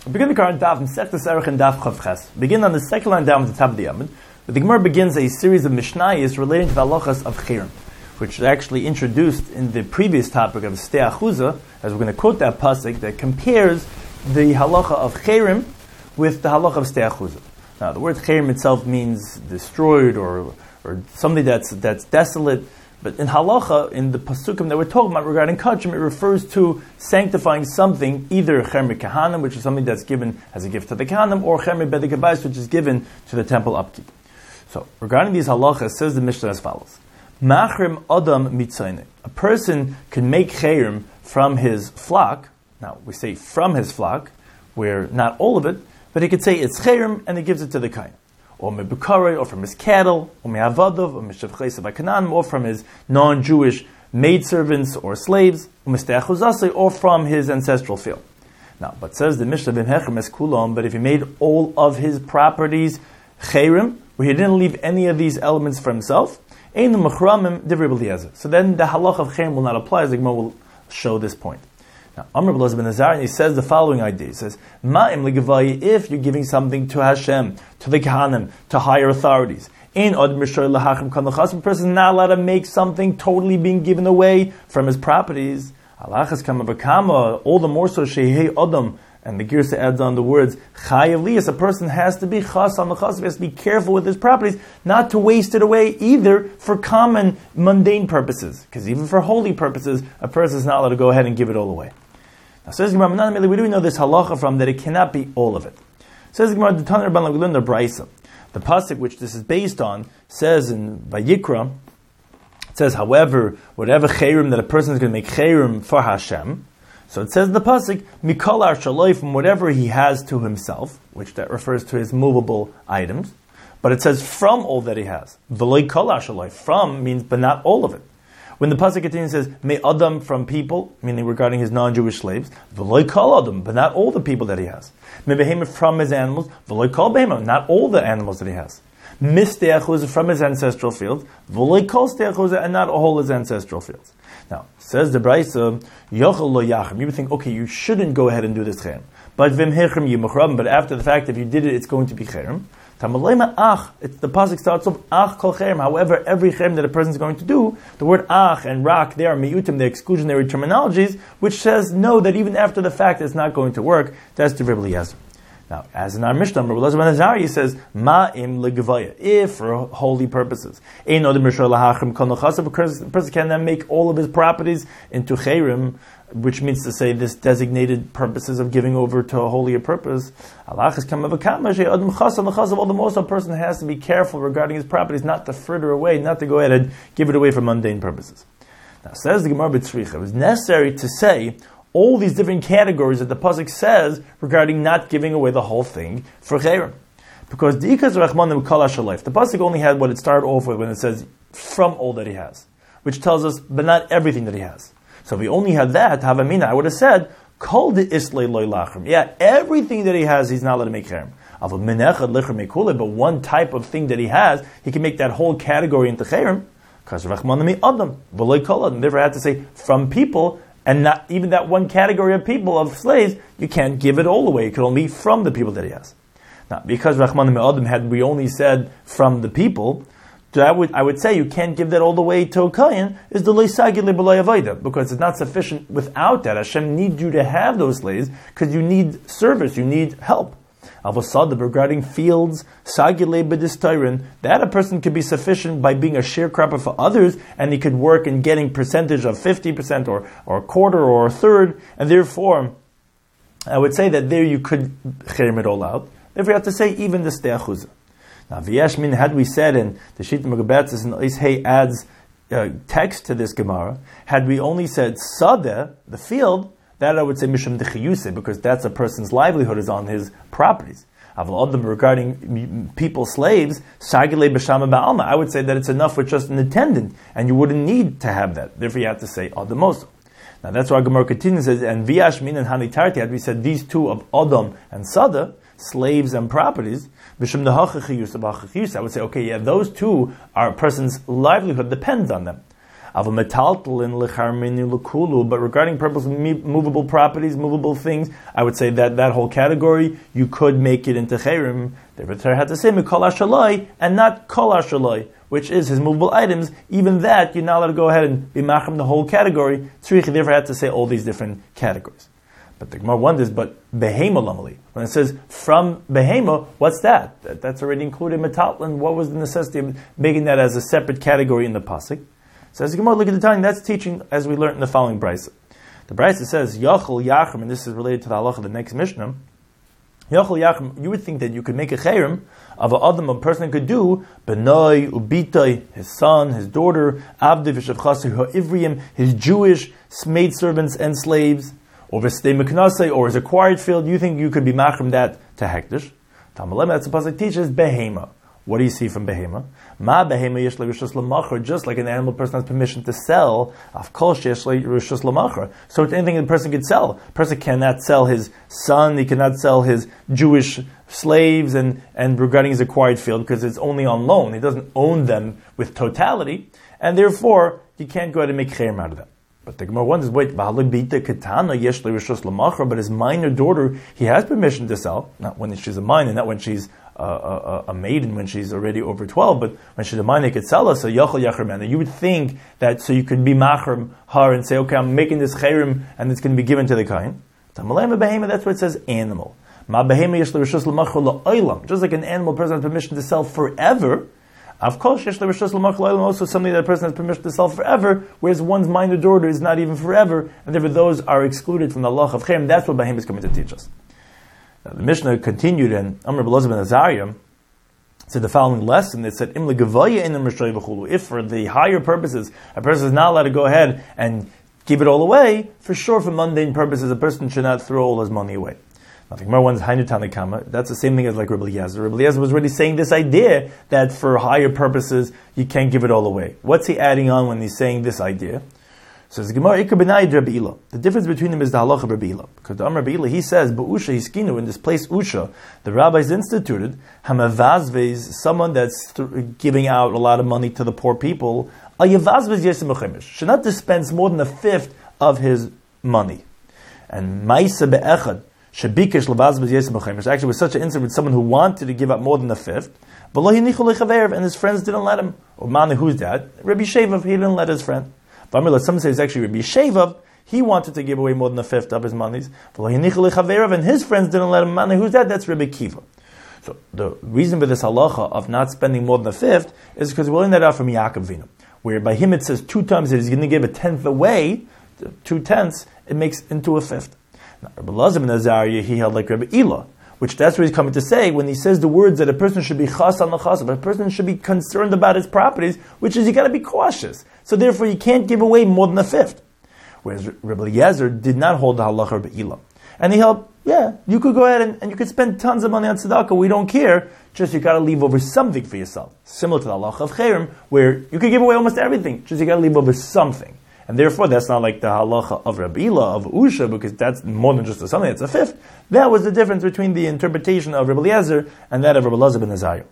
We begin the current daf in Sechtes Erech and Daf Chav Ches. Begin on the second line down at the top of the Amud. But the Gemara begins a series of Mishnayos relating to the halachas of Cherem, which is actually introduced in the previous topic of Stei Achuzah, as we're going to quote that pasuk that compares the halacha of Cherem with the halacha of Stei Achuzah. Now, the word Cherem itself means destroyed or something that's desolate. But in halacha, in the pasukim that we're talking about regarding kachim, it refers to sanctifying something, either cherem kahanim, which is something that's given as a gift to the kahanim, or cherem bedek habayis, which is given to the temple upkeep. So, regarding these halachas, says the Mishnah as follows: Machrim adam mitzayneh. A person can make cherem from his flock. Now, we say from his flock, where not all of it, but he could say it's cherem and he gives it to the kain. Or mebukare, or from his cattle, or me'avadav, or mishevchesa v'kananim, or from his non-Jewish maidservants or slaves, or from his ancestral field. Now, but says the Mishnah b'mhechem es kulam, but if he made all of his properties cherem, where he didn't leave any of these elements for himself, ein mechramim divrei Eliezer. So then the halach of cherem will not apply, as the Gemara will show this point. Now, Amr B'Elazar ben Azar, and he says the following idea. He says, Ma'im l'gevaya, if you're giving something to Hashem, to the Kahanim, to higher authorities, in Od Mishor L'Hachim Kanachas, a person is not allowed to make something totally being given away from his properties. Alachas Kama B'Kama, all the more so Shehei Odom, and the Girsa adds on the words, Chayav Liyas, a person has to be Chas on the Chas, he has to be careful with his properties, not to waste it away either for common, mundane purposes. Because even for holy purposes, a person is not allowed to go ahead and give it all away. Now says Gemara, where do we know this halacha from, that it cannot be all of it? Says Gemara, the Tanur Rabban, we learned the Brisa. The pasuk which this is based on says in Vayikra, it says, however, whatever cherem that a person is going to make cherem for Hashem, so it says in the pasuk, mikol ar shaloi, from whatever he has to himself, which that refers to his movable items, but it says from all that he has. V'loi kol ar shaloi, from means but not all of it. When the pasuk continues, it says, "May Adam from people," meaning regarding his non-Jewish slaves, "V'loy kol Adam," but not all the people that he has. May behema from his animals, "V'loy kol behema," not all the animals that he has. Mistei achuzah from his ancestral fields, "V'loy kol stei achuzah," and not all his ancestral fields. Now, says the Brisa, "Yochel lo yachim." You would think, okay, you shouldn't go ahead and do this cherem, but vim hechem yimuchram. But after the fact, if you did it, it's going to be cherem. The pasuk starts off ach kol cherem. However, every cherem that a person is going to do, the word ach and rak, they are miyutim, the exclusionary terminologies, which says no, that even after the fact it's not going to work. That's the Rebbe Eliezer. Now, as in our Mishnah, Rebbe Eliezer ben Azar, he says ma'im legevaya, if for holy purposes. Ein odem rishor lahachrim kol nochasav. A person can then make all of his properties into cherem, which means to say this designated purposes of giving over to a holier purpose. Alachas kamavakama she'adam chasam l'chasav. All the more so a person has to be careful regarding his properties, not to fritter away, not to go ahead and give it away for mundane purposes. Now, says the Gemara B'Tzricha, it was necessary to say all these different categories that the pasuk says regarding not giving away the whole thing for cherem. Because the ikas rachmanim kol hashalayf, the pasuk only had what it started off with when it says from all that he has, which tells us, but not everything that he has. So if we only had that, Havamina, I would have said, Kol de islay loy lachrim. Yeah, everything that he has, he's not allowed to make cherem. But one type of thing that he has, he can make that whole category into cherem. Because Rachmanami Adam, V'loy Kol Adam. Therefore, I had to say from people, and not even that one category of people, of slaves, you can't give it all away. It could only be from the people that he has. Now, because Rachmanami Adam, had we only said from the people, so I would say you can't give that all the way to a kohen, is the leisagil b'loy avoda, because it's not sufficient without that. Hashem needs you to have those slaves because you need service, you need help. Avosada, regarding fields, sagile b'distyron, that a person could be sufficient by being a sharecropper for others, and he could work in getting percentage of 50% or a quarter or a third, and therefore, I would say that there you could cherem it all out. Therefore, you have to say even the stei achuzah. Now, v'yashmin, had we said, and the Shita Megabetzis and Ishei adds text to this Gemara, had we only said sadeh, the field, that I would say mishum dechiyuse, because that's a person's livelihood is on his properties. Aval adam, regarding people, slaves, sagile b'shama ba'alma, I would say that it's enough with just an attendant, and you wouldn't need to have that. Therefore, you have to say adamoso. Now, that's why Gemara continues says, and v'yashmin and hanitarti, had we said these two of adam and sadeh, slaves and properties, I would say, okay, yeah, those two, are a person's livelihood depends on them. But regarding purpose of movable properties, movable things, I would say that whole category, you could make it into chayrim. The Rebbe had to say mikol ashaloi and not kol ashaloi, which is his movable items. Even that, you're not allowed to go ahead and be machrim the whole category. Tzricha therefore had to say all these different categories. But the Gemara wonders, but behema lamali, when it says from behema, what's that? That's already included in metaltlin. What was the necessity of making that as a separate category in the pasuk? So as the Gemara look at the time, that's teaching as we learned in the following brisa. The brisa says yachol yachrim, and this is related to the halacha of the next mishnah. Yachol yachrim, you would think that you could make a chayrim of a person could do benoi ubitoi, his son, his daughter, abdi v'shavchasei ha'ivriim, his Jewish maidservants and slaves, or v'stei meknasei, or his acquired field. You think you could be machrim that to hektish? Tamalem, that's the pasuk teaches behema. What do you see from behema? Ma behema yesh le'rishus l'machar, just like an animal person has permission to sell. Of course, yesh le'rishus l'machar. So it's anything a person could sell. A person cannot sell his son. He cannot sell his Jewish slaves and regarding his acquired field because it's only on loan. He doesn't own them with totality, and therefore he can't go ahead and make chayim out of them. But the Gemara wonders, wait, but his minor daughter, he has permission to sell, not when she's a minor, not when she's a maiden, when she's already over 12, but when she's a minor, he could sell her, so yachol yachar man. You would think that, so you could be machrim her and say, okay, I'm making this chayrim, and it's going to be given to the kain. That's what it says, animal. Just like an animal person has permission to sell forever, of course, also something that a person has permission to sell forever, whereas one's minor daughter is not even forever, and therefore those are excluded from the law of chayim. That's what Bahim is coming to teach us. Now, the Mishnah continued, and Amr Belazar ben Azariah said the following lesson. It said, if for the higher purposes, a person is not allowed to go ahead and give it all away, for sure for mundane purposes, a person should not throw all his money away. That's the same thing as like Rebbe Eliezer. Rebbe Eliezer was already saying this idea that for higher purposes, you can't give it all away. What's he adding on when he's saying this idea? So the Gemara, the difference between them is the halacha of Rabbi Ila. Because the Rabbi Ila, he says, Ba'usha hiskinu, in this place Usha, the rabbis instituted, hamavazvez, someone that's giving out a lot of money to the poor people, should not dispense more than a fifth of his money. And Maisa be'echad, actually was such an incident with someone who wanted to give up more than a fifth, and his friends didn't let him. Who's that? Rabbi Shevav, he didn't let his friend. Some say it's actually Rabbi Shevav, he wanted to give away more than a fifth of his monies, and his friends didn't let him. Who's that? That's Rabbi Kiva. So the reason for this halacha of not spending more than a fifth is because we're learning that out from Yaakov Avinu, where by him it says 2 times that he's going to give a tenth away, 2/10, it makes into a fifth. Now, Rebbe Elazar ben Azariah, he held like Rebbe Ila, which that's what he's coming to say when he says the words that a person should be chas on the chas, a person should be concerned about his properties, which is you got to be cautious. So therefore you can't give away more than a fifth. Whereas Rebbe Eliezer did not hold the halacha of Rebbe Ila. And he held, yeah, you could go ahead and you could spend tons of money on tzedakah, we don't care, just you got to leave over something for yourself. Similar to the halacha of chayrim, where you could give away almost everything, just you got to leave over something. And therefore, that's not like the halacha of Rabbi Ila, of Usha, because that's more than just a something, it's a fifth. That was the difference between the interpretation of Rebbe Eliezer and that of Rebbe Elazar ben Azariah.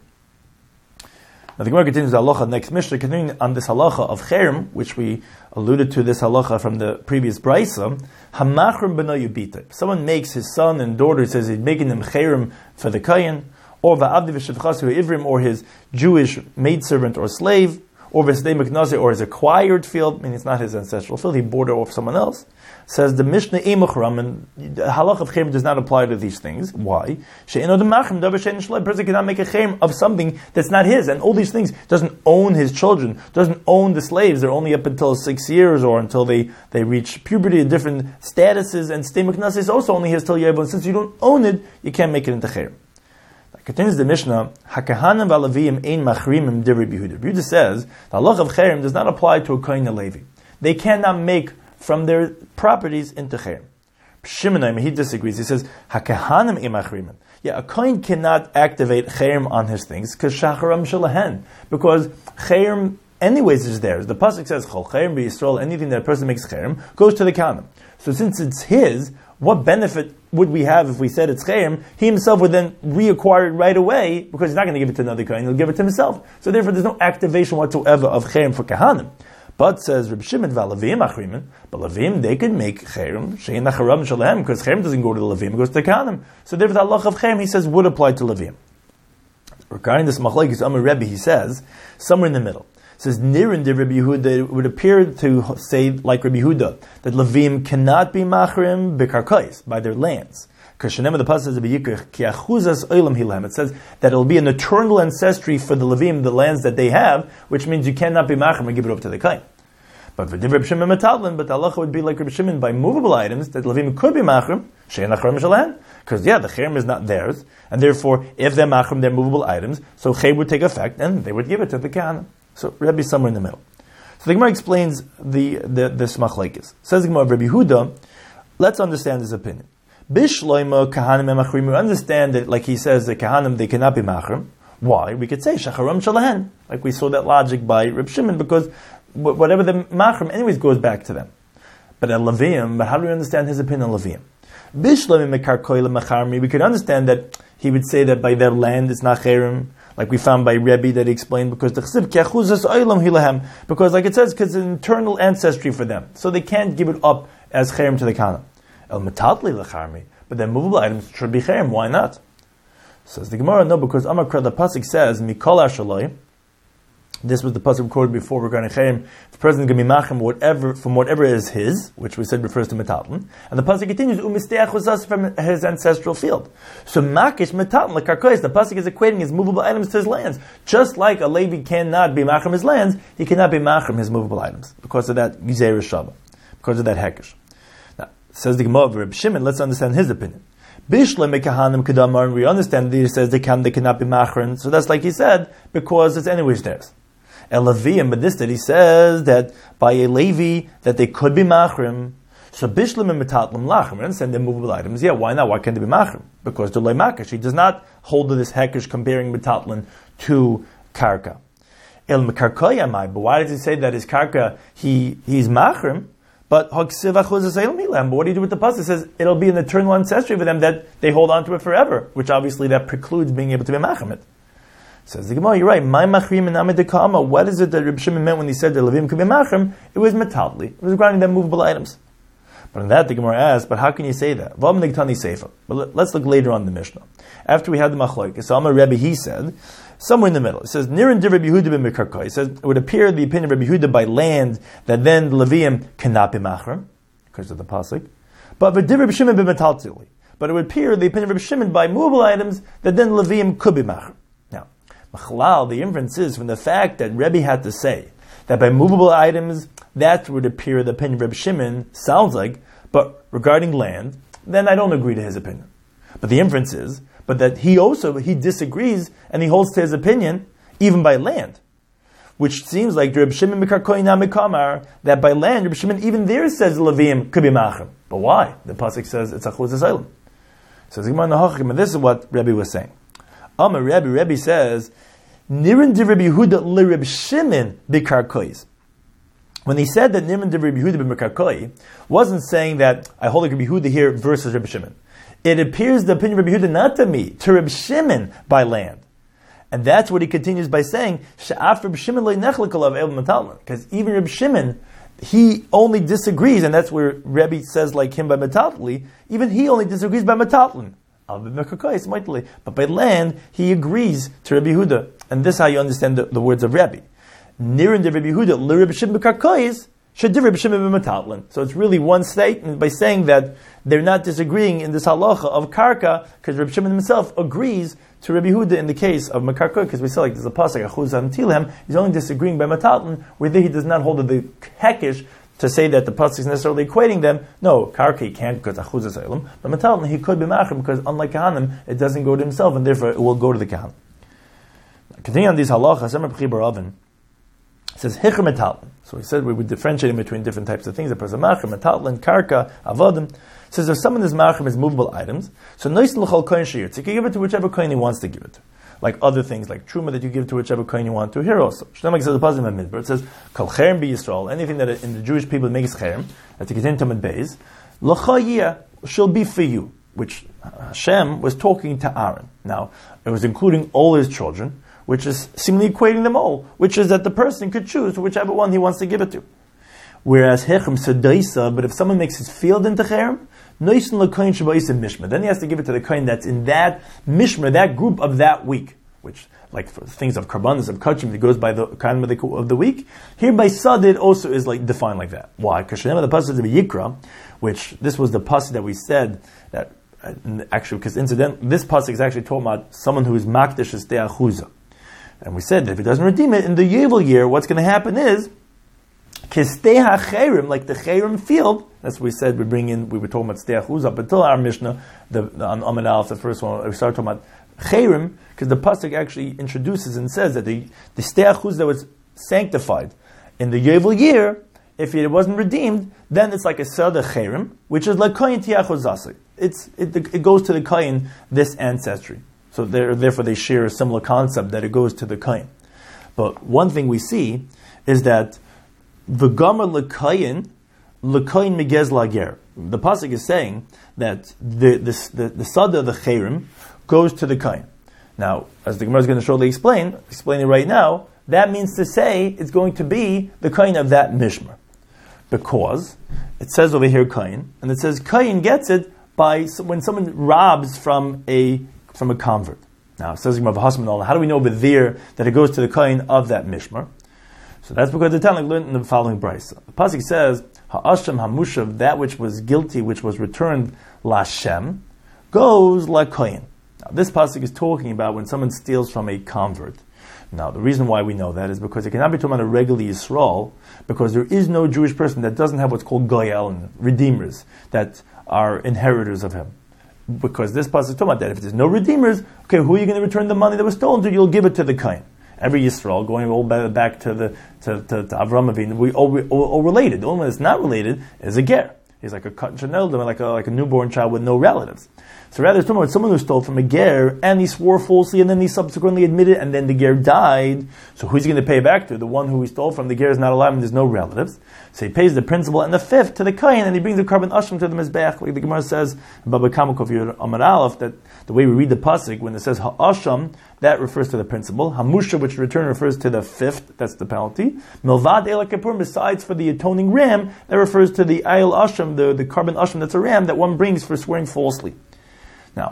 Now the Gemara continues the halacha next Mishnah, continuing on this halacha of Cherem, which we alluded to this halacha from the previous Brisa. Hamachrim b'no yubita. Someone makes his son and daughter, says he's making them Cherem for the Kayan, or v'avdi v'shevchasu ivrim, or his Jewish maidservant or slave, or v'sdei meknase, or his acquired field, I mean it's not his ancestral field, he bought it off someone else. Says the Mishnah Emuchram, and the halach of Cherem does not apply to these things. Why? A person cannot make a Cherem of something that's not his, and all these things doesn't own his children, doesn't own the slaves, they're only up until 6 years, or until they reach puberty in different statuses, and Sdei Meknase is also only his till Yevon. Since you don't own it, you can't make it into Cherem. Continues the Mishnah, HaKahanim v'Alevim ein machrimim d'Rabbi Yehuda. Yehuda says, the halach of Cherem does not apply to a Kohen and Levi. They cannot make from their properties into Cherem. Shimon, he disagrees. He says, HaKahanim ein machrimim. Yeah, a Kohen cannot activate Cherem on his things, because Shacharam Shalahen. Because Cherem, anyways, is theirs. The Pasuk says, Chol Cherem b'Yisrael, anything that a person makes Cherem, goes to the Kahanim. So since it's his, what benefit would we have if we said it's Cherem? He himself would then reacquire it right away, because he's not going to give it to another Kohen, he'll give it to himself. So therefore there's no activation whatsoever of Cherem for Kahanim. But says Reb Shimon v'alavim achrimin, but Levim they could make cherem shein acharam shalahem because cherem doesn't go to the Levim, it goes to the Kahanim. So therefore the halach of cherem he says would apply to Levim. Regarding this machlokes Amar Rebbe, he says somewhere in the middle. It says Nirin de Rabbi Yehuda, it would appear to say like Rabbi Yehuda that Levim cannot be machrim bekarkais by their lands. Because the pasuk says it says that it will be an eternal ancestry for the Levim, the lands that they have, which means you cannot be machrim and give it over to the kain. But for Reb Shimon metalin, but the halacha would be like Reb Shimon by movable items that Levim could be machrim shein achram shalahem. Because the cherem is not theirs, and therefore if they're machrim, they're movable items, so chay would take effect and they would give it to the kahanim. So Rebbe is somewhere in the middle. So the Gemara explains this machlokes. Says the Gemara of Rabbi Yehuda, let's understand his opinion. Bishloima kahanim emachrim. We understand that, like he says, the kahanim they cannot be machrim. Why? We could say shacharam shalahen, like we saw that logic by Reb Shimon, because whatever the machrim anyways goes back to them. But at Levim, but how do we understand his opinion on Levim? Bishloima mekarkoy lemacharmi. We could understand that he would say that by their land it's not cherem, like we found by Rebbe that he explained, because the chesiv kiachuzas oilam hilahem, because like it says, because it's an internal ancestry for them, so they can't give it up as cherem to the kahanim. El metatli lecharmi, but then movable items should be cherem. Why not? Says the Gemara, no, because Amar Kra, the pasuk says mikol ashaloi. This was the pasuk recorded before regarding cherem. The person is going to be machem from whatever is his, which we said refers to metatlin, and the pasuk continues umisteach chuzas from his ancestral field. So makish metatlin lekarkois. The pasuk is equating his movable items to his lands, just like a Levi cannot be machem his lands, he cannot be machem his movable items because of that gizeir shava, because of that hekesh. Says the Gemara of Reb Shimon, let's understand his opinion. Bishle mekahanim kedamar, and we understand that he says they cannot be machrin, so that's like he said, because it's anyways theirs. And Levim, but this that he says that by a Levi that they could be machrim, so bishlim and metatlim lachrim, and send them movable items. Yeah, why not? Why can't they be machrim? Because the makash, he does not hold to this hekesh comparing metatlin to karka. El mekarkoyamai, but why does he say that his karka he's machrim? But what do you do with the pasuk? It says it'll be an eternal ancestry for them that they hold on to it forever, which obviously that precludes being able to be machrim it. Says the Gemara, you're right. My machrim and amid. What is it that Reb Shimon meant when he said that Levim could be machrim? It was metalli. It was granting them movable items. But on that, the Gemara asks, but how can you say that? But let's look later on in the Mishnah. After we had the machlokes, so Amar Rebbe, he said, somewhere in the middle, it says, Nirin de Rabbi Yehuda ben Mekarkoi. It says, it would appear the opinion of Rabbi Yehuda by land that then the Levium cannot be machrim, because of the pasuk. But Rabbi Shimon ben Metaltzili. But it would appear the opinion of Rabbi Shimon by movable items that then Levium could be machrim. Now, Machlal, the inference is from the fact that Rebbe had to say that by movable items, that would appear the opinion of Rabbi Shimon, sounds like, but regarding land, then I don't agree to his opinion. But the inference is, but that he disagrees and he holds to his opinion even by land, which seems like Reb Shimon Mekarkoi Namikamar, that by land Reb Shimon even there says Levim could be machrim. But why? The pasuk says it's achuz asylum. So this is what Rebbe was saying. Amar Rebbe says Nirin de Rabbi Yehuda le Reb Shimon Bekarkois. When he said that Nirin de Rabbi Yehuda Bekarkoi, wasn't saying that I hold like Rabbi Yehuda here versus Reb Shimon. It appears the opinion of Rabbi Yehuda not to me, to Reb Shimon by land. And that's what he continues by saying, Sha'af Reb Shimon le nechlekalav el metalman. Because even Reb Shimon, he only disagrees, and that's where Rebbe says like him by metatli, even he only disagrees by metatlin. But by land, he agrees to Rabbi Yehuda. And this is how you understand the words of Rebbe. Nirin de Rabbi Yehuda, le Reb Shimon bekarkois, shadiv Reb Shimon b'metatlin. So it's really one statement by saying that they're not disagreeing in this halacha of karka, because Reb Shimon himself agrees to Rabbi Yehuda in the case of mekarkoy, because we say like there's a pasuk achuzam tilhem. He's only disagreeing by metatlin, whether he does not hold to the hekesh to say that the pasuk is necessarily equating them. No, karka he can't because achuz asylum, but metatlin he could be machrim because unlike kahanim it doesn't go to himself and therefore it will go to the kahanim. Continuing on these halachas, Amar B'chi bar Avin says hicher metalin. So he said we would differentiate between different types of things. The person machrim, metalin, karka, avodim. Says if someone is machrim is movable items, so nois l'chol kohen sheyirtz, he can give it to whichever kohen he wants to give it to. Like other things, like truma that you give to whichever kohen you want to. Here also, Shneimah says the positive in Midbar. It says kol cherem b'Yisrael, anything that in the Jewish people makes cherem, that to contain tamid beis, l'chayiyah shall be for you. Which Hashem was talking to Aaron. Now it was including all his children, which is seemingly equating them all, which is that the person could choose whichever one he wants to give it to. Whereas Hechem Sadaisa, but if someone makes his field into Cherem, Noisin L'Koyin Shabbaisim Mishma, then he has to give it to the Koyin that's in that Mishma, that group of that week, which, like for things of Karbanis, of Kachim, it goes by the Koyin of the week. Here by Sad, it also is like defined like that. Why? Because the pasuk of Yikra, which this was the pasuk that we said that, actually, because this pasuk is actually talking about someone who is Makdish Estei Achuzah. And we said that if he doesn't redeem it in the Yovel year, what's going to happen is, Kistei HaCherim, like the Cherim field, that's what we said, we were talking about Stei Achuzah up until our Mishnah, on Amud Aleph, the first one, we started talking about Cherim, because the pasuk actually introduces and says that the Stei Achuzah that was sanctified in the Yovel year, if it wasn't redeemed, then it's like a Sada Cherim, which is like Koyin Tiachuzasik. It goes to the Koyin, this ancestry. So therefore they share a similar concept that it goes to the Koyin. But one thing we see is that V'gamar l'Koyin migez lager. The pasuk is saying that the Sada of the Cherim goes to the Koyin. Now, as the Gemara is going to shortly explain it right now, that means to say it's going to be the Koyin of that Mishmar. Because it says over here Koyin, and it says Koyin gets it by when someone robs from a convert. Now, it says Gemara v'hasman, how do we know over there that it goes to the Koyin of that Mishmar? So that's because the Tanakh learned in the following brisa. The pasuk says, "Ha'ashem hamushav," that which was guilty, which was returned la'Shem, goes la'Koyin. Now, this pasuk is talking about when someone steals from a convert. Now, the reason why we know that is because it cannot be talking about a regular Yisrael, because there is no Jewish person that doesn't have what's called Goyel, redeemers, that are inheritors of him. Because this pasuk is talking about that. If there's no redeemers, okay, who are you going to return the money that was stolen to? You'll give it to the Koyin. Every Yisrael, going all back to Avraham Avinu, we all related. The only one that's not related is a ger. He's like a katan shenoldim, like a newborn child with no relatives. So rather, it's talking about someone who stole from a ger, and he swore falsely, and then he subsequently admitted, and then the ger died. So who's he going to pay back to? The one who he stole from. The ger is not alive, and there's no relatives. So he pays the principal and the fifth to the Koyin, and he brings the carbon ashram to the mizbeach. Like the Gemara says in Baba Kama Kofir Amar Aleph, that the way we read the pasuk, when it says ha'asham, that refers to the principal. Hamusha, which in return refers to the fifth, that's the penalty. Milvad el kippur, besides for the atoning ram, that refers to the ayil ashram, the carbon ashram, that's a ram that one brings for swearing falsely. Now,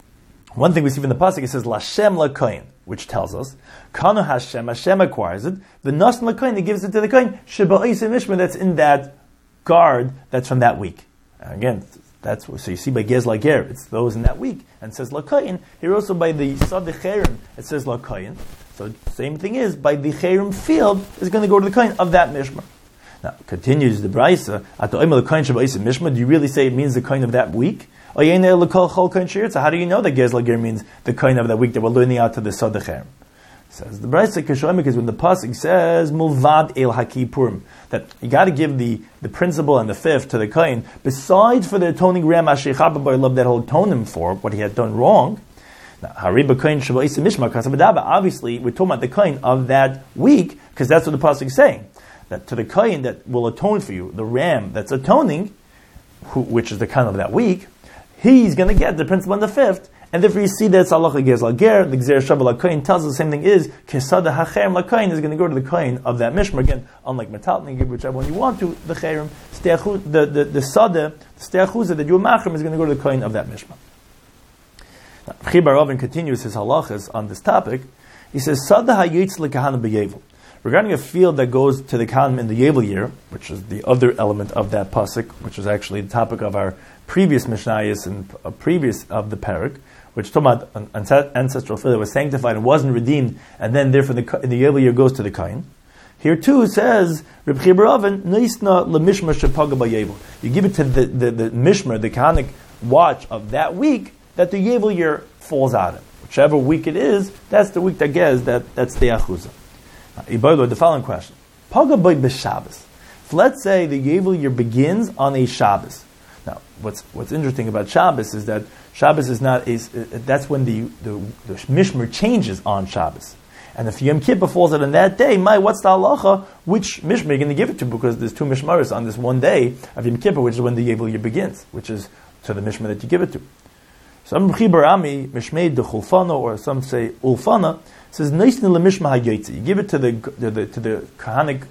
one thing we see from the pasuk, it says Lashem LaKoyin, which tells us Kanu Hashem acquires it. The Nasan LaKoyin, he gives it to the Koyin Sheba'is Mishma, that's in that guard that's from that week. And again, so you see by Gez Lager, it's those in that week, and it says LaKoyin. Here also by the Sad Cherim, it says LaKoyin. So same thing is by the Cherim field is going to go to the Koyin of that Mishma. Now continues the Brisa. Do you really say it means the Koyin of that week? So how do you know that Gez Lager means the Koyin of that week that we're learning out to the Sada Cherem? Says the Brisa Kishoim, because when the pasuk says Mulvad El Hakipurim, that you got to give the principal and the fifth to the Koyin, besides for the atoning ram Ashechab that he'll atone him for what he had done wrong. Now, Hariba Koyin Shava'is Mishma Kasabadaba. Obviously, we're talking about the Koyin of that week, because that's what the pasuk is saying. That to the Koyin that will atone for you, the ram that's atoning, which is the Koyin of that week, he's going to get the principal and the fifth, and therefore you see that it's Allah Gez Lager, the Gzer Shabbat LaKoyin tells us the same thing is, Kesada HaCherem LaKoyin is going to go to the Koyin of that Mishmar. Again, unlike Metalton, you give whichever one you want to, the Cherem, the Sada, the Stei Achuzah that you machrim is going to go to the Koyin of that Mishmar. Chibar Ravin continues his halachas on this topic. He says, Sada HaYitz LeKahana B'Yevel. Regarding a field that goes to the Kahanim in the Yovel year, which is the other element of that pasuk, which is actually the topic of our previous Mishnayos and previous of the parak, which talking about an ancestral field that was sanctified and wasn't redeemed, and then therefore in the Yovel year goes to the Koyin. Here too it says, Reb Chibar Oven, Neisna leMishmar shepaga b'Yovel. You give it to the Mishmar, the Kahanic watch of that week that the Yovel year falls out of. Whichever week it is, that's the week that gets that's the Achuzah. The following question: Paga by b'Shabbos. Let's say the Yovel year begins on a Shabbos. Now, what's interesting about Shabbos is that Shabbos is not that's when the Mishmar changes on Shabbos. And if Yom Kippur falls out on that day, what's the halacha? Which Mishmar are you going to give it to? Because there's two Mishmaros on this one day of Yom Kippur, which is when the Yovel year begins, which is to the Mishmar that you give it to. Some Chibar Ami, Mishmei de Chulfana, or some say Ulfana, says Neisni lemishma hayotzi. You give it to the Kahanic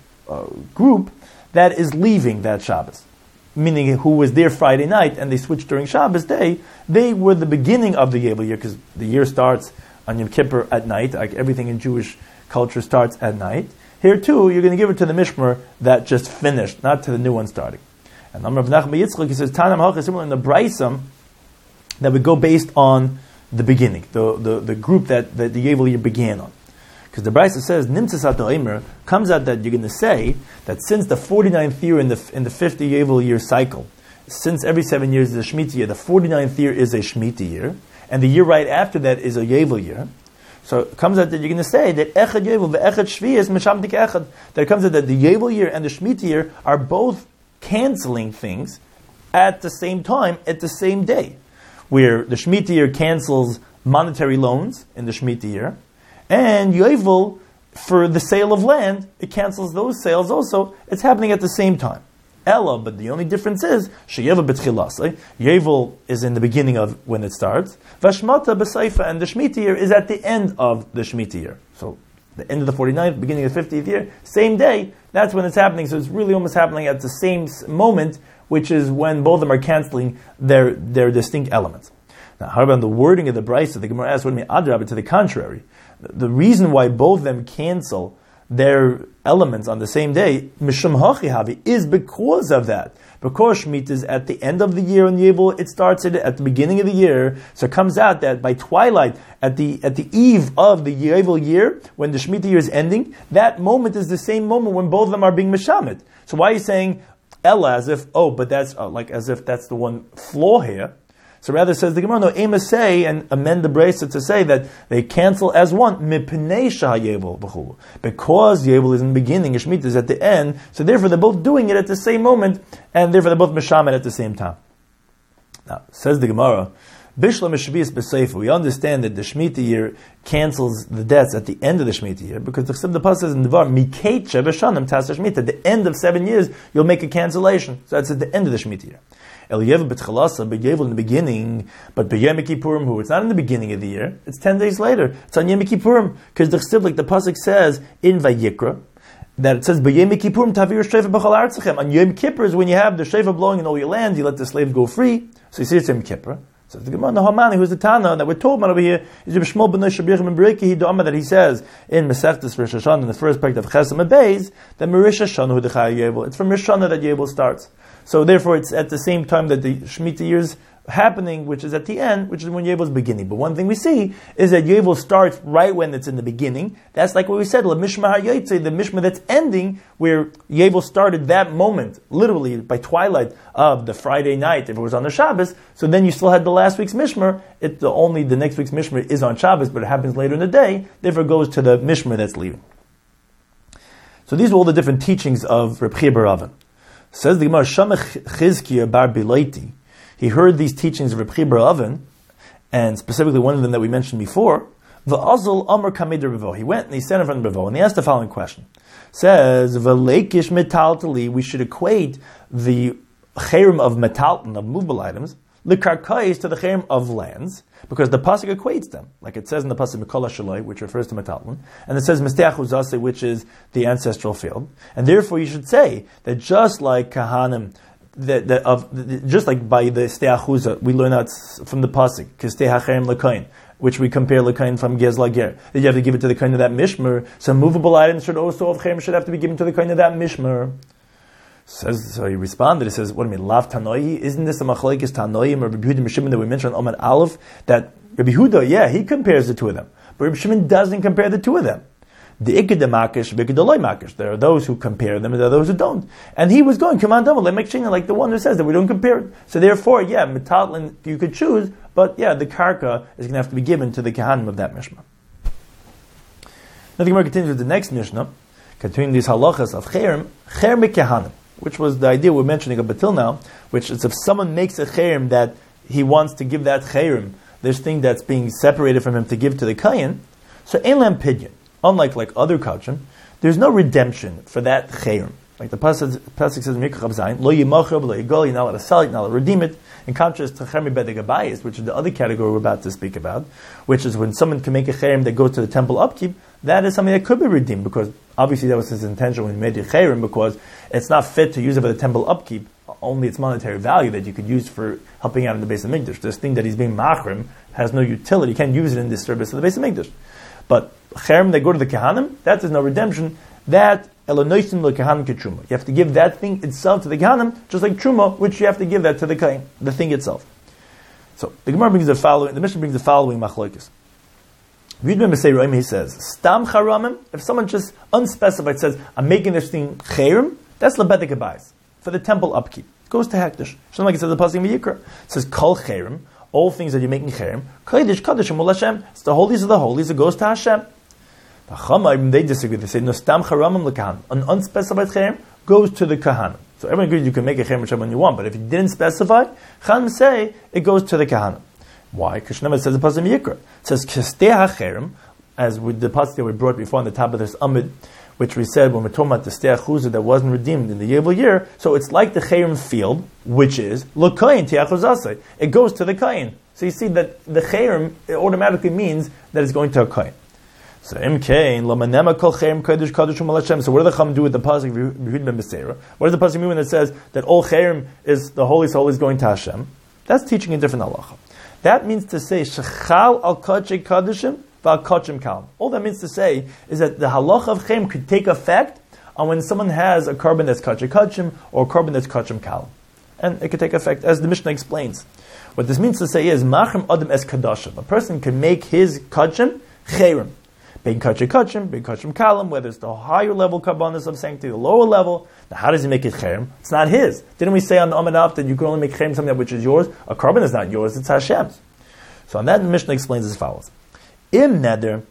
group that is leaving that Shabbos, meaning who was there Friday night and they switched during Shabbos day. They were the beginning of the Yebel year, because the year starts on Yom Kippur at night, like everything in Jewish culture starts at night. Here too, you're going to give it to the Mishmer that just finished, not to the new one starting. And Amar Rav Nachman Yitzchak, he says, Tanam Halach is similar in the Braisam, that would go based on the beginning, the group that the Yebel year began on. Because the Braisa says, Nimtzas HaToimer, comes out that you're going to say that since the 49th year in the 50 Yebel year cycle, since every 7 years is a Shemitah year, the 49th year is a Shemitah year, and the year right after that is a Yebel year. So it comes out that you're going to say that Echad Yebel ve'Echad Shviyas Meshamtik Echad. That it comes out that the Yebel year and the Shemitah year are both canceling things at the same time, at the same day. Where the Shemitah year cancels monetary loans in the Shemitah year, and Yovel, for the sale of land, it cancels those sales also. It's happening at the same time. Ella, but the only difference is, Sheyevel b'tchilasei, Yovel is in the beginning of when it starts, Vashmata b'seifa, and the Shemitah year is at the end of the Shemitah year. So, the end of the 49th, beginning of the 50th year, same day, that's when it's happening. So it's really almost happening at the same moment, which is when both of them are canceling their distinct elements. Now, how about the wording of the Brisa? The Gemara asks, what do you mean, Adrabah? To the contrary. The reason why both of them cancel their elements on the same day, Mishum Hachi Havi, is because of that. Because Shemitah is at the end of the year in Yebel, it starts at the beginning of the year. So it comes out that by twilight, at the eve of the Yebel year, when the Shemitah year is ending, that moment is the same moment when both of them are being Meshamet. So why are you saying Ella as if, but that's as if that's the one flaw here? So rather says the Gemara, no, Amos say and amend the Brisa to say that they cancel as one, mipnei shahayebel b'chulu. Because Yebel is in the beginning, Shemitah is at the end, so therefore they're both doing it at the same moment, and therefore they're both Meshamet at the same time. Now, says the Gemara, Bishlam Shvius b'Seifa, we understand that the Shemitah year cancels the debts at the end of the Shemitah year, because the Pasuk says in the Devar, Miketche b'Shanim Tasa Shemitah, at the end of 7 years, you'll make a cancellation. So that's at the end of the Shemitah year. El Yevel b'Tchalasa, B'Yevel in the beginning, but B'Yom Kippurim, who it's not in the beginning of the year, it's 10 days later. It's on Yom Kippurim, because the Chsiv, like the Pasuk says in Vayikra, that it says B'Yom Kippurim Tavir Shrefa B'Chol Artzachem. On Yom Kippur is when you have the Shrefa blowing in all your lands, you let the slave go free. So you see it's Yom Kippur. So the Gemara Nahamani, who's the Tana that we're told about over here, is Reb Shmuel ben Shabirchim ben Bereki Hidama, that he says in Masechtas Rosh Hashanah in the first part of Chesam Beis that Rosh Hashanah hu dechai Yebel. It's from Rosh Hashanah that Yebel starts. So therefore, it's at the same time that the Shemitah year is happening, which is at the end, which is when Yebel is beginning. But one thing we see is that Yebel starts right when it's in the beginning. That's like what we said, the Mishma that's ending, where Yebel started that moment, literally by twilight of the Friday night, if it was on the Shabbos. So then you still had the last week's Mishmer. The next week's Mishmer is on Shabbos, but it happens later in the day. Therefore, it goes to the Mishmer that's leaving. So these are all the different teachings of Reb Chia bar Avin. Says the Gemara, Shamach Chizkiya bar Bilaiti. He heard these teachings of Reb Chia bar Avin, and specifically one of them that we mentioned before. V'azul Amar Kamei Revo. He went and he sat in front of Revo, and he asked the following question. Says V'leikish metaltali. We should equate the cherem of metalton, of movable items, likarkais, to the cherem of lands, because the pasuk equates them, like it says in the pasuk Mikol Shaloi, which refers to metalton, and it says Misteach Uzase, which is the ancestral field, and therefore you should say that just like Kahanim, just like by the Steachuza, we learn out from the pasuk Kistehachem Lekain, which we compare Lekain from Gez Lager, that you have to give it to the kind of that mishmer. So movable items should also of cherem should have to be given to the kind of that mishmer. So he responded, he says, what do you mean, Lav Tanoi? Isn't this a machlekes Tanoim or Rabbi Yehuda Mishimon that we mentioned on Amad Aleph? That Rabbi Yehuda, he compares the two of them. But Rabbi Shimon doesn't compare the two of them. The Iked Makish, Viked Loi Makish. There are those who compare them and there are those who don't. And he was going, come on, double, let make sure, like the one who says that we don't compare it. So therefore, Metatlin, you could choose, but the Karka is going to have to be given to the Kahanim of that Mishmah. Now the Gemara continues with the next Mishnah, continuing these halachas of Cherem Kahanim, which was the idea we're mentioning up until now, which is if someone makes a cherem that he wants to give that cherem, this thing that's being separated from him to give to the kayin, so ein lam pidyon. Unlike other kachim, there's no redemption for that cherem. Like the Pasuk says in Mikra Chav Zayin, Lo yimacher v'lo yigol, you're not allowed to sell it, you're not allowed to redeem it. In contrast to Cherem Bedek Abayis, which is the other category we're about to speak about, which is when someone can make a cherem that goes to the temple upkeep, that is something that could be redeemed, because obviously that was his intention when he made the cherem, because it's not fit to use it for the temple upkeep, only its monetary value that you could use for helping out in the Beis HaMikdash. This thing that he's being machrim has no utility, you can't use it in this service of the Beis HaMikdash. But cherem that go to the Kehanim, that is no redemption, that Elonoisim leKahanim keTruma. You have to give that thing itself to the Kehanim, just like Truma, which you have to give that to the Kohen, the thing itself. So the Gemara brings the following. The Mishnah brings the following machlokes. Yudben B'Sei he says, Stam charamim. If someone just unspecified says, "I'm making this thing cherem," that's lebedek abayis for the temple upkeep. It goes to hekdesh. Just like it says the pasuk in Vayikra. It says kol cherem, all things that you're making cherem. Kodesh kadeshim ul Hashem. It's the holies of the holies. It goes to Hashem. The Chamaim, they disagree. They say, no, stam charamim lekahanim. An unspecified cherem goes to the kahanim. So everyone agrees you can make a cherem whichever one you want, but if you didn't specify, Chaim say it goes to the kahanim. Why? Because Shnei says the pasuk in Yikra. It says kestei hacherem, as with the pasuk that we brought before on the top of this amid, which we said when we're talking about the stei achuzah that wasn't redeemed in the Yovel year. So it's like the cherem field, which is l'koyin tiachuzasei. It goes to the koyin. So you see that the cherem automatically means that it's going to a koyin. So imkein lamanema kol cherem kodesh kadosh u'mal Hashem. So what do the Chum do with the pasuk Yehud ben Beseira? What does the pasuk mean when it says that all cherem is the holy soul is going to Hashem? That's teaching a different halacha. That means to say shechal al kodshei kadoshim v'al kodshim kalam. All that means to say is that the halacha of cherem could take effect on when someone has a carbon that's kodshei kodshim or a carbon that's kodshim kalam, and it could take effect as the Mishnah explains. What this means to say is machrim adam es kadoshim. A person can make his kodshim cherem. Being kachim kachim, being kachim kalam, whether it's the higher level kabbanis of sanctity, the lower level. Now, how does he make it cherem? It's not his. Didn't we say on the Amadav that you can only make cherem something which is yours? A carbon is not yours; it's Hashem's. So on that, the Mishnah explains as follows: Im neder,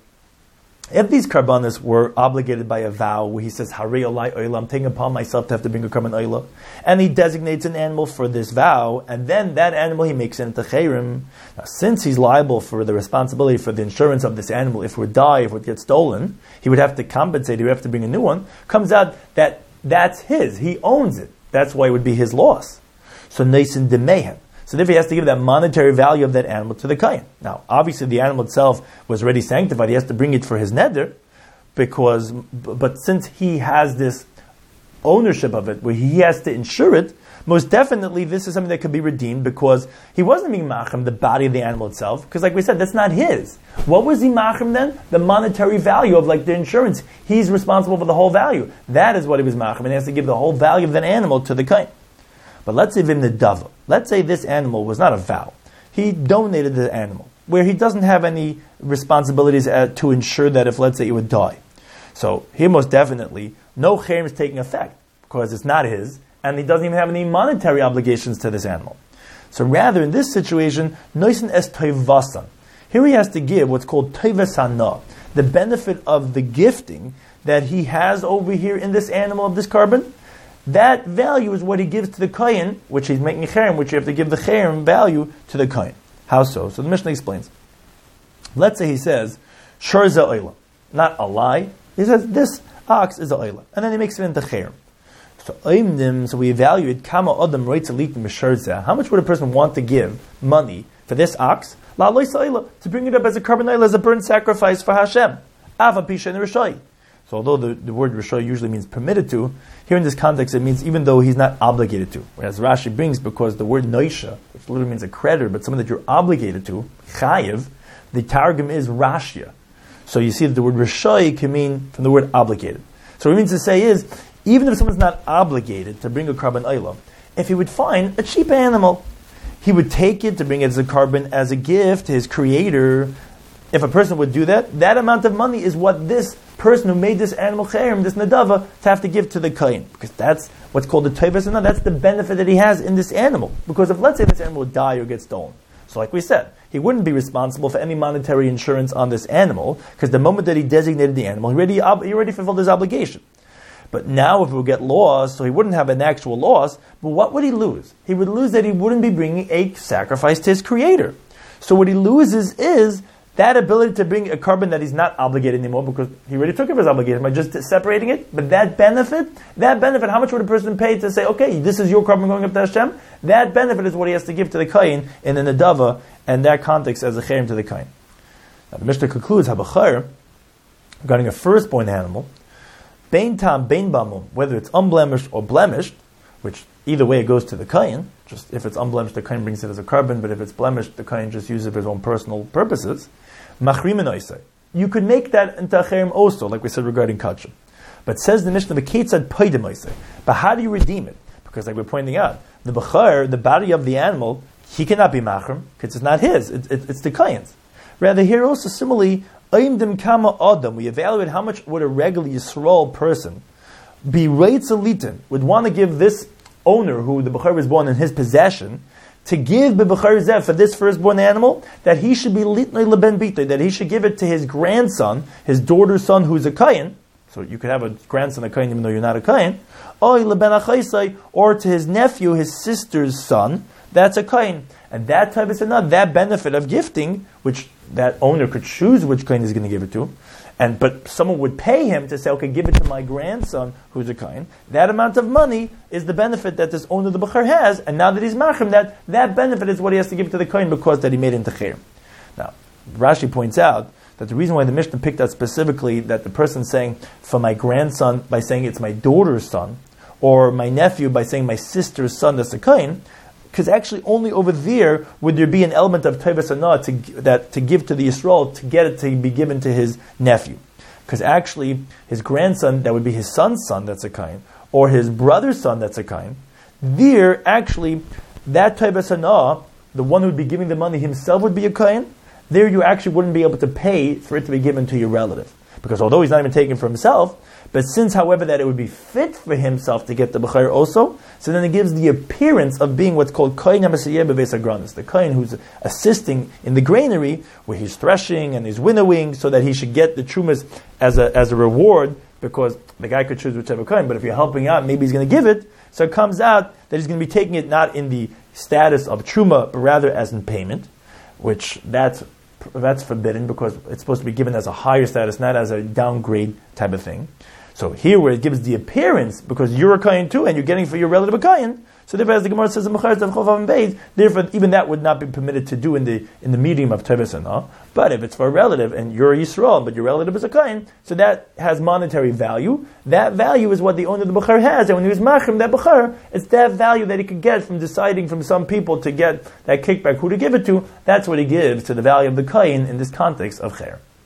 if these karbanis were obligated by a vow, where he says Harei Olai Oila, I'm taking upon myself to have to bring a carbon Oila, and he designates an animal for this vow, and then that animal he makes into cherem. Now, since he's liable for the responsibility for the insurance of this animal, if it would die, if it would get stolen, he would have to compensate. He would have to bring a new one. Comes out that that's his. He owns it. That's why it would be his loss. So Neisin Demehem. So therefore he has to give that monetary value of that animal to the kohen. Now, obviously the animal itself was already sanctified. He has to bring it for his neder, but since he has this ownership of it, where he has to insure it, most definitely this is something that could be redeemed because he wasn't being machem the body of the animal itself, because like we said, that's not his. What was he machem then? The monetary value of like the insurance. He's responsible for the whole value. That is what he was machem, and he has to give the whole value of that animal to the kohen. But let's say vim the dava. Let's say this animal was not a vow. He donated the animal, where he doesn't have any responsibilities to ensure that if, let's say, it would die. So here most definitely, no cherem is taking effect, because it's not his, and he doesn't even have any monetary obligations to this animal. So rather, in this situation, noisen es toivasan. Here he has to give what's called toivasana, the benefit of the gifting that he has over here in this animal of this carbon. That value is what he gives to the kohen, which he's making cherem, which you have to give the cherem value to the kohen. How so? So the Mishnah explains. Let's say he says, shor ze oila. Not a lie. He says, this ox is a oila. And then he makes it into cherem. So we evaluate, kama adam reitz alitim b'shor zeh. How much would a person want to give money for this ox? La lois oila. To bring it up as a carbon oila, as a burnt sacrifice for Hashem. Ava pisha and rishoi. So although the word Rishoi usually means permitted to, here in this context it means even though he's not obligated to. Whereas Rashi brings, because the word Noisha, which literally means a creditor, but someone that you're obligated to, Chayiv, the Targum is Rashya. So you see that the word Rishoi can mean from the word obligated. So what it means to say is, even if someone's not obligated to bring a carbon oila, if he would find a cheap animal, he would take it to bring it as a carbon, as a gift to his creator. If a person would do that, that amount of money is what this person who made this animal cherem, this nadava, to have to give to the kohen, because that's what's called the toivas, and that's the benefit that he has in this animal. Because if, let's say, this animal would die or get stolen, so like we said, he wouldn't be responsible for any monetary insurance on this animal, because the moment that he designated the animal, he already fulfilled his obligation. But now, if it would get lost, so he wouldn't have an actual loss, but what would he lose? He would lose that he wouldn't be bringing a sacrifice to his creator. So what he loses is that ability to bring a carbon that he's not obligated anymore because he already took of his obligation by just separating it, but that benefit, how much would a person pay to say, okay, this is your carbon going up to Hashem? That benefit is what he has to give to the Kain in the Nedava, and that context as a Cherem to the Kain. Now the Mishnah concludes, Habachar, regarding a firstborn animal, Bein Tam, Bein Bamum, whether it's unblemished or blemished, which either way it goes to the Kain. Just if it's unblemished, the Kain brings it as a carbon, but if it's blemished, the Kain just uses it for his own personal purposes. Machrim and Oisei. You could make that into a Cherem also, like we said regarding Kachim. But says the Mishnah, V'ketzad Paidim Oisei. But how do you redeem it? Because like we're pointing out, the Bechar, the body of the animal, he cannot be Machrim, because it's not his, it's the Kain's. Rather here also similarly, Aimdim Kama Adam, we evaluate how much would a regular Yisrael person be Reitzalitin, would want to give this owner, who the Bechar was born in his possession, to give the Bechar Zev for this firstborn animal, that he should be Litnei Leben Bitei, that he should give it to his grandson, his daughter's son, who's a Kain. So you could have a grandson a Kain even though you're not a Kain. Or to his nephew, his sister's son, that's a Kain. And that type of another, that benefit of gifting, which that owner could choose which Kain he's going to give it to, but someone would pay him to say, okay, give it to my grandson, who's a Kain. That amount of money is the benefit that this owner of the Bechar has, and now that he's Machrim, that benefit is what he has to give to the Kain because that he made into Cherem. Now, Rashi points out that the reason why the Mishnah picked out specifically that the person saying for my grandson by saying it's my daughter's son, or my nephew by saying my sister's son that's a Kain, because actually only over there would there be an element of Teves Anah to give to the Yisrael, to get it to be given to his nephew. Because actually his grandson, that would be his son's son that's a Kain, or his brother's son that's a Kain, there actually, that Teves Anah, the one who would be giving the money himself would be a Kain, there you actually wouldn't be able to pay for it to be given to your relative. Because although he's not even taking for himself, but since, however, that it would be fit for himself to get the Bechar also, so then it gives the appearance of being what's called Kain HaMesayeh Bebeis HaGranos, the Kain who's assisting in the granary, where he's threshing and he's winnowing, so that he should get the Trumas as a reward, because the guy could choose whichever Kain, but if you're helping out, maybe he's going to give it, so it comes out that he's going to be taking it not in the status of Truma, but rather as in payment, which that's forbidden, because it's supposed to be given as a higher status, not as a downgrade type of thing. So here, where it gives the appearance, because you're a Kain too, and you're getting for your relative a Kain, so therefore, as the Gemara says in Mecharis Daf Chof Vav Beis, therefore even that would not be permitted to do in the medium of Teves Anah. But if it's for a relative and you're a Yisrael, but your relative is a Kain, so that has monetary value. That value is what the owner of the Bechar has, and when he was Machrim that Bechar, it's that value that he could get from deciding from some people to get that kickback who to give it to. That's what he gives to the value of the Kain in this context of Cher.